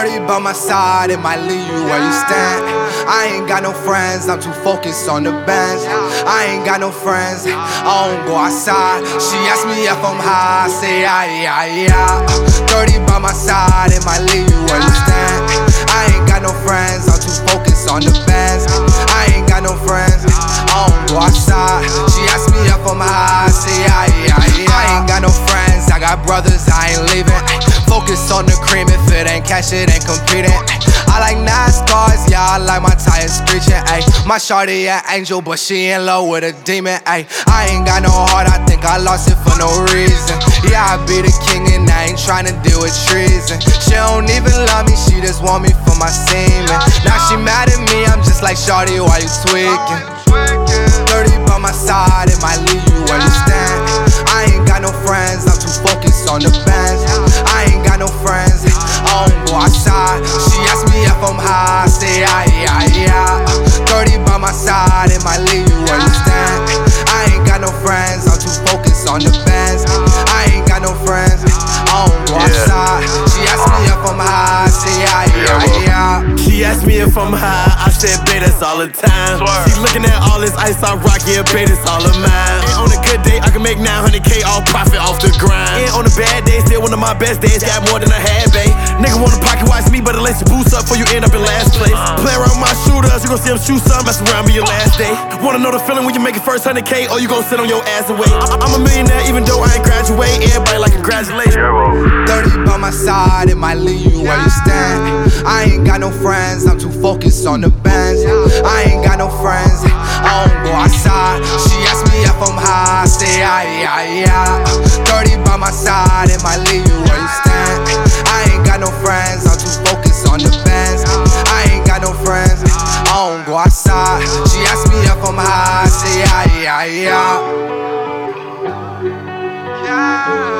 30 by my side, it might leave you where you stand. I ain't got no friends, I'm too focused on the bands. I ain't got no friends, I don't go outside. She asked me if I'm high, I say yeah. 30 by my side, it might leave you where you stand. I ain't got no friends, I'm too focused on the bands. I ain't got no friends, I don't go outside. She asked me if I'm high, I say yeah. I ain't got no friends, I got brothers, I ain't leaving. Focus on the cream, if it ain't cash, it ain't competing. I like NASCARs, yeah, I like my tires screeching, ayy. My shawty an angel, but she in love with a demon, ayy. I ain't got no heart, I think I lost it for no reason. Yeah, I be the king and I ain't tryna deal with treason. She don't even love me, she just want me for my semen. Now she mad at me, I'm just like, shawty, why you tweaking? 30 by my side, it might leave you where you stand. I ain't got no friends, I'm too focused on the bands. I ain't got no friends, I don't go outside. She asked me if I'm high, I say yeah. 30 by my side, it might leave you where you stand. I ain't got no friends, I'm too focused on the bands. I ain't got no friends, I don't go outside. She asked me if I'm high, I say yeah. She asked me if I'm high, I said, babe, that's all the time. She looking at all this ice I rock, yeah, babe, it's all of mine. And on a good day, I can make 900K all profit off the grind. And on a bad day, still one of my best days, got more than I had, babe. Nigga wanna pocket watch me, but it lace your boots up before you end up in last place. Play around with my shooters, you gon' see them shoot something, mess around be your last day. Wanna know the feeling when you make your first 100K, or you gon' sit on your ass and wait? I'm a millionaire even though I ain't graduate, everybody like congratulations. 30 by my side, it might leave you where you stand. I ain't got no friends, I'm too focused on the bands. I ain't got no friends, I don't go outside. She asked me if I'm high, I say yeah. 30 by my side, it might leave you where you stand. I ain't got no friends, I'm too focused on the bands. I ain't got no friends, I don't go outside. She asked me if I'm high, I say yeah.